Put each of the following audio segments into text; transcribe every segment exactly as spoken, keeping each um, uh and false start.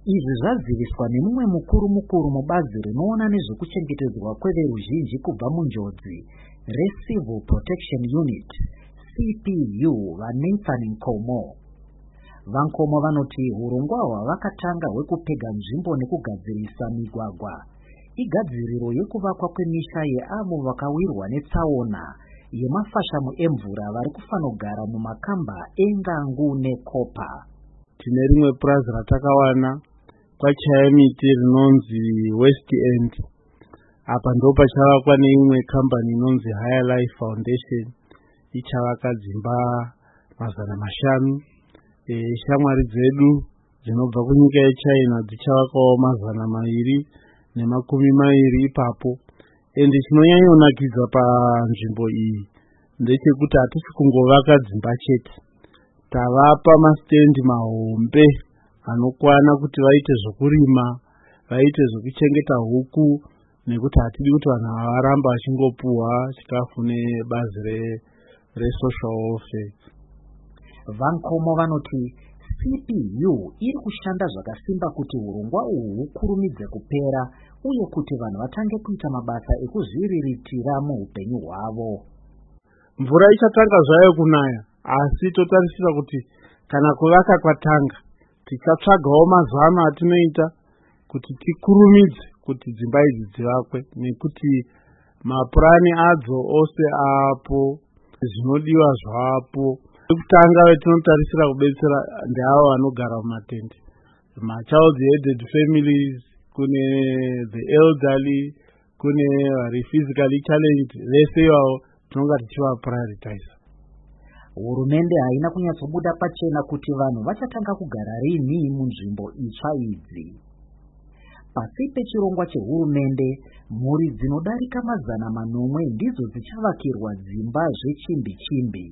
Izvi zvaziviswa nemumwe mukuru mukuru mubazi rinoona nezvekuchengetedzwa kweveruzhinji kubva munjodzi reCivil Protection Unit C P U vaNathan Nkomo. VaNkomo vanoti hurongwa hwavakatanga hwekupega nzvimbo nekugadzirisa migwagwa igadziriro yekuvakwa kwemisha yeavo vakawirwa netsaona yemafashamu emvura vari kufanogara mumakamba eNgangu neKopa. Tine rimwe purazi ratakawana kwachaya miti rinonzi West End. Apa ndo pachavakwa neimwe kambani inonzi Higher Life Foundation ichavaka dzimba mazana mashanu. E, shamwari dzedu dzinobva kunyika yeChina dzichavakawo mazana mairi nemakumi mairi ipapo. Ende chinonyanyonakidza panzvimbo iyi ndechekuti hatisi kungovaka dzimba chete, tavapa mastendi mahombe anokwana kuti vaite zvokurima, vaite zvokuchengeta huku, nekuti hatidi kuti vanhu varamba vachingopuhwa chikafu nebazi resocial welfare. VaNkomo vanoti C P U iri kushanda zvakasimba kuti urongwa uhu hukurumidze kupera uye kuti vanhu vatange kuita mabasa ekuzviriritira muupenyu hwavo. Mvura ichatanga zvayo kunaya, asi totarisira kuti kana kuvaka kwatanga tichatsvagawo mazano atinoita kuti tikurumidze kuti dzimba idzi dzivakwe, nekuti mapurani adzo ose apo, zvinodiwa zvapo. Kutanga vetinotarisira kubetsera ndeavo vanogara mumatende, machild headed families, kune the elderly, kune vari physically challenged, vese ivavo tinonga tichiva prioritize. Hurumende haina kunyatsobuda pachena kuti vanhu vachatanga kugara rini munzvimbo itsva idzi. Pasi pechirongwa chehurumende, mhuri dzinodarika mazana manomwe ndidzo dzichavakirwa dzimba zvechimbi-chimbi.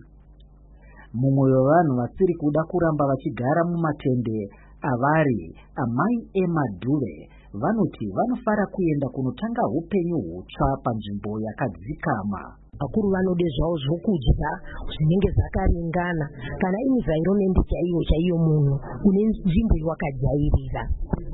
Mumwe wevanhu vasiri kuda kuramba vachigara mumatende avari amai Emma Dube vanoti vanofara kuenda kunotanga upenyu hutsva panzvimbo yakadzikama. Vakuru vanode zvavo zvokudya zvinenge zvakaringana, kana environment chaiyo chaiyo munhu une nzvimbo yawakajairira.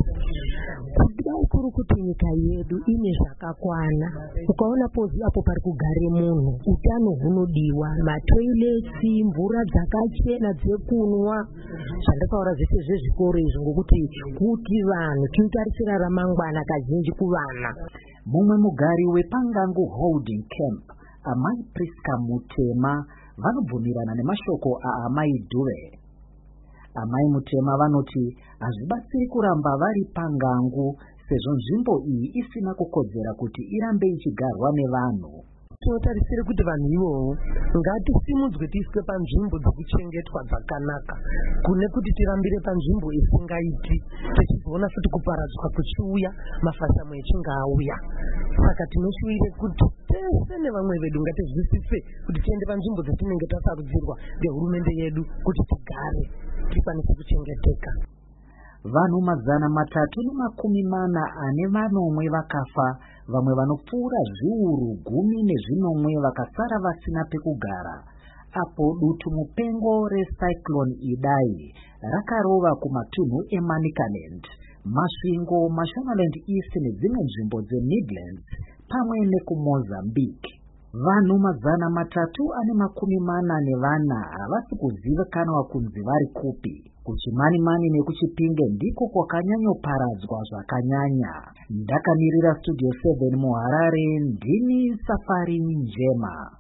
Kuda ukuru kuti nyika yedu ine zvakakwana. Ukaona pozi apo pari kugare munhu, utano hunodiwa, matoilets, mvura dzakachena dzekunwa, zvandakaura zvese zvezvikoro izvo, ngokuti kuti vanhu tinotarisira ramangwana kazhinji kuvana. Mumwe mugari wepaNgangu Holding Camp, amai Priska Mutema, vanobvumirana nemashoko aamai Dube. Amai Mutema vanoti hazvibatsiri kuramba vari paNgangu sezvo nzvimbo iyi isina kukodzera kuti irambe ichigarwa nevanhu. Tinotarisira kuti vanhu ivovo ngatisimudzwe tiiswe panzvimbo dzekuchengetwa dzakanaka, kune kuti tirambire panzvimbo isingaiti tichizoona futi kuparadzwa kuchiuya mafashamu echinge auya. Saka tinoshuvire kuti tese nevamwe vedu ngatizwisise kuti tiende panzvimbo dzatinenge tasarudzirwa ngehurumende yedu kuti tigare tikwanise kuchengeteka. Vanhu mazana matatu nemakumi mana ane vanomwe vakafa, vamwe vanopfuura zviuru gumi nezvinomwe vakasara vasina pekugara apo dutu mupengo recyclone Idai rakarova kumatunhu eManicaland, Masvingo, Mashonaland East nedzimwe nzvimbo dzeMidlands pamwe nekuMozambique. Vanhu mazana matatu ane makumi mana nevana havasi kuzivikanwa kunzi vari kupi. Kuchimanimani nekuchipinge ndiko kwakanyanyoparadzwa zvakanyanya. Ndakamirira Studio seven muHarare, ndini Safari Njema.